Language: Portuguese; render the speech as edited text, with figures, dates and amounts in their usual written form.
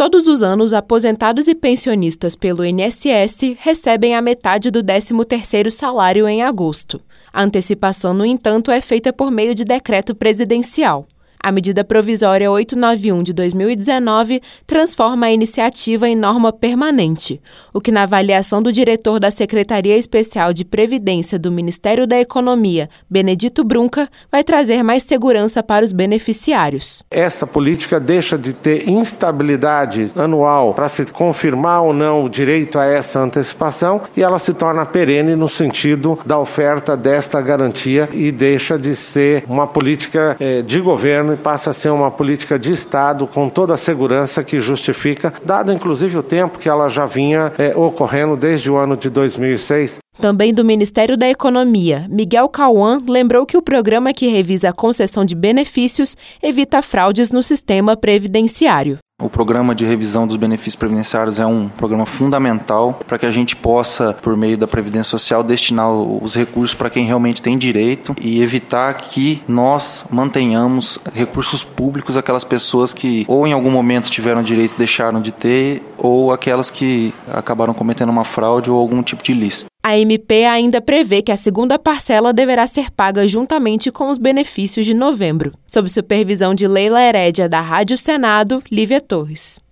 Todos os anos, aposentados e pensionistas pelo INSS recebem a metade do 13º salário em agosto. A antecipação, no entanto, é feita por meio de decreto presidencial. A medida provisória 891 de 2019 transforma a iniciativa em norma permanente, o que, na avaliação do diretor da Secretaria Especial de Previdência do Ministério da Economia, Benedito Brunca, vai trazer mais segurança para os beneficiários. Essa política deixa de ter instabilidade anual para se confirmar ou não o direito a essa antecipação e ela se torna perene no sentido da oferta desta garantia e deixa de ser uma política de governo e passa a ser uma política de Estado com toda a segurança que justifica, dado inclusive o tempo que ela já vinha ocorrendo desde o ano de 2006. Também do Ministério da Economia, Miguel Cauã lembrou que o programa que revisa a concessão de benefícios evita fraudes no sistema previdenciário. O programa de revisão dos benefícios previdenciários é um programa fundamental para que a gente possa, por meio da Previdência Social, destinar os recursos para quem realmente tem direito e evitar que nós mantenhamos recursos públicos àquelas pessoas que ou em algum momento tiveram direito e deixaram de ter, ou aquelas que acabaram cometendo uma fraude ou algum tipo de ilícito. A MP ainda prevê que a segunda parcela deverá ser paga juntamente com os benefícios de novembro, sob supervisão de Leila Herédia, da Rádio Senado, Lívia Torres.